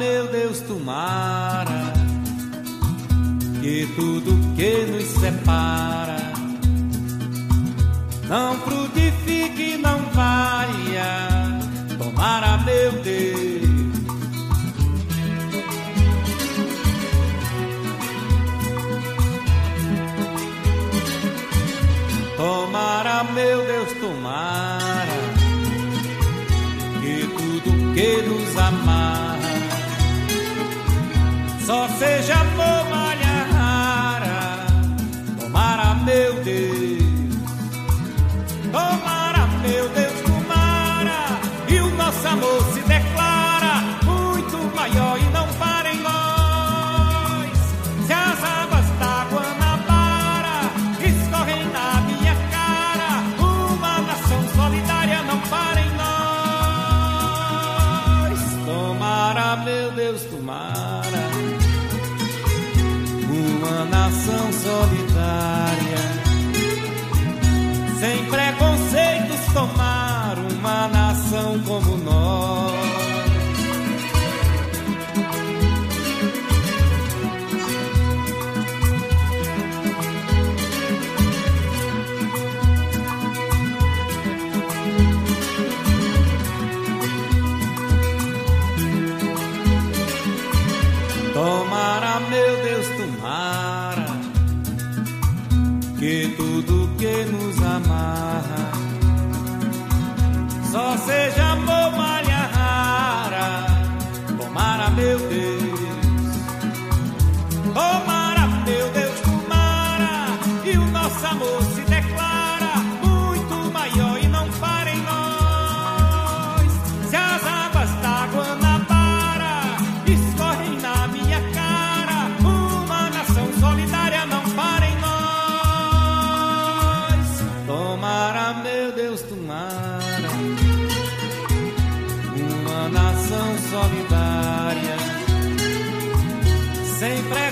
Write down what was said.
meu Deus, tomara que tudo que nos separa não frutifique, não valha. Tomara, meu Deus. Tomara, meu Deus, tomara que tudo que nos amarra só seja amor, malha rara. Tomara, meu Deus. Tomara, meu Deus, tomara, e o nosso amor se declara muito maior e não para em nós. Se as águas da Guanabara escorrem na minha cara, uma nação solidária não para em nós. Tomara, meu Deus, tomara, uma nação solidária, sem preconceitos, tomar uma nação como nós. Tomara, meu Deus, tomara que tudo que nos amarra só seja amor, malha rara. Tomara, meu Deus. Tomara, meu Deus, tomara, e o nosso amor se declara muito maior e não para em nós. Se as águas da Guanabara escorrem na minha cara, uma nação solidária não para em nós. Tomara, meu Deus, tomara, uma nação solidária, sem preconceito,